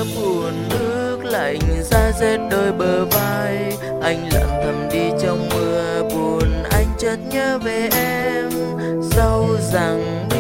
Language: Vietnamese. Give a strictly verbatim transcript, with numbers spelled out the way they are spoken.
buồn nước lạnh giá rét đôi bờ vai. Anh lặng thầm đi trong mưa buồn, anh chợt nhớ về em. Dẫu rằng